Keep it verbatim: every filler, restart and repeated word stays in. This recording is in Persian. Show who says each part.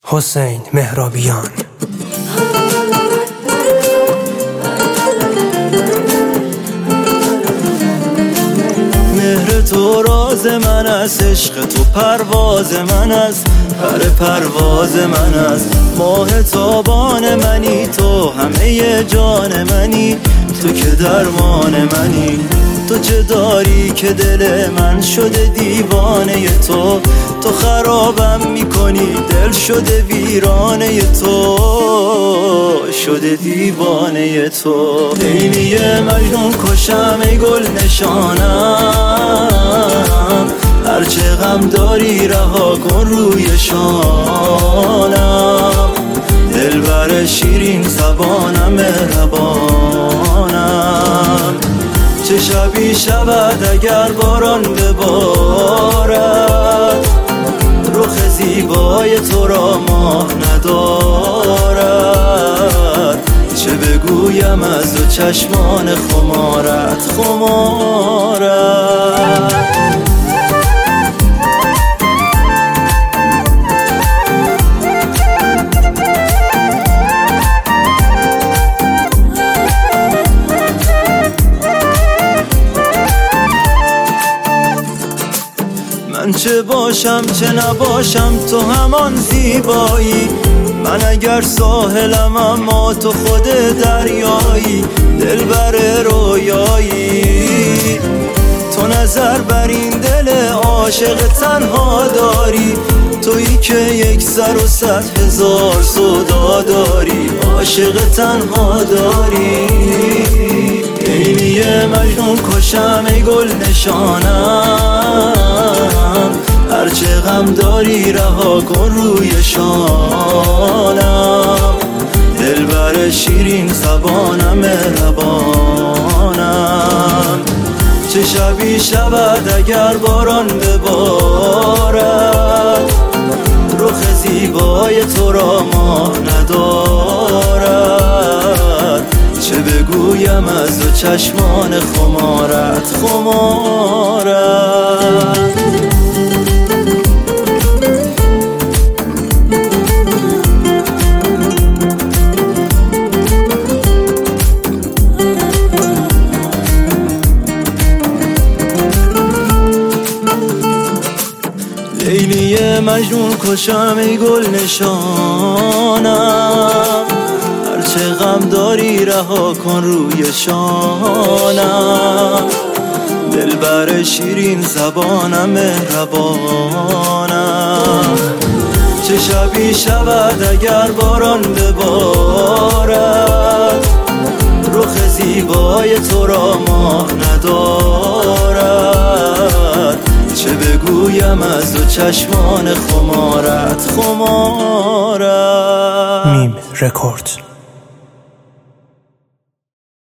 Speaker 1: حسین مهرابیان.
Speaker 2: مهر تو راز من است، عشق تو پرواز من است، پر پرواز من است. ماه تابان منی، تو همه جان منی، تو که درمان منی. تو چه داری که دل من شده دیوانه تو، تو خرابم میکنی، دل شده ویرانه تو، شده دیوانه تو. عینی مجنون کشم ای گل نشانم، هرچه غم داری رها کن روی شانم. دلبر شیرین زبانم مهربانم، چه شبی شود اگر باران ببارد، رخ زیبای تو را ماه ندارد. چه بگویم از دو چشمان خمارت خمارت. من چه باشم چه نباشم تو همان زیبایی، من اگر ساحلم اما تو خود دریایی. دلبر رویایی تو نظر بر این دل عاشق تنها داری، تویی که یک سر و صد هزار سودا داری، عاشق تنها داری. عینی مجنون کشم ای گل نشانم، هرچه غم داری رها کن روی شانم. دلبر شیرین زبانم مهربانم، چه شبی شود اگر باران ببارد، رخ زیبای تو را ماه ندارد. چه بگویم از دو چشمان خمارت خمارت. لیلی مجنون کشم ای گل نشانم، هرچه غم داری رها کن روی شانم. دلبر شیرین زبانم مهربانم، چه شبی شود اگر باران ببارد، رخ زیبای تو را ماه ندارد. چه بگویم از دو چشمان خمارت خمارت.
Speaker 1: میم رکورد.